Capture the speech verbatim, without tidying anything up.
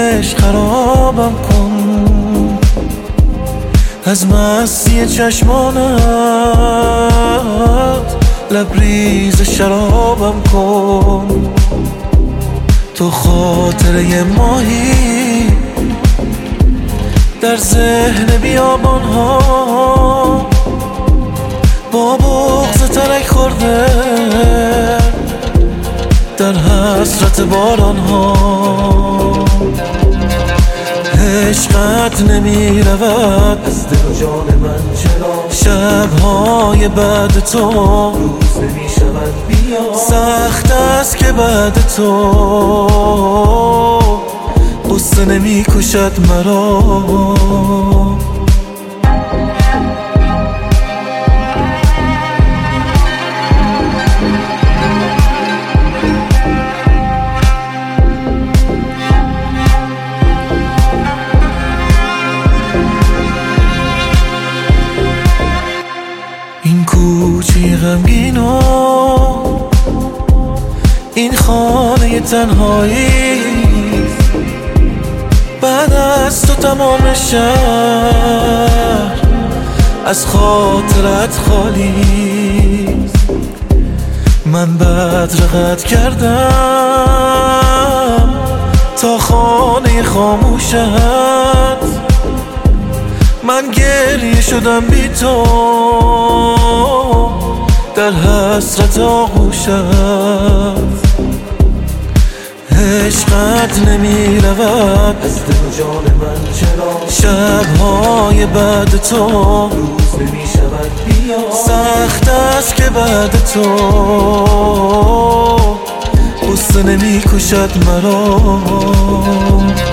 عشق خرابم کن، از مستی چشمانت لبریز شرابم کن. تو خاطره ماهی در ذهن بیابان ها، با بغض ترک خورده در حسرت باران ها. عشقت نمی رود از دل و جان من، چرا شبهای بعد تو روز نمی شود بیا. سخت است که بعد تو غصه نمی کشد مرا. این کوچه غمگین و این خانه تنهایی، بعد از تو تمام شهر از خاطرت خالی. من بدرقت کردم تا خانه خاموشت، من گریه شدم بی تو در حسرت آغوشت. عشقت نمی رود از دل و جان من، چرا شبهای بعد تو روز نمی شود بیا. سخت است که بعد تو غصه نمی کشد مرا.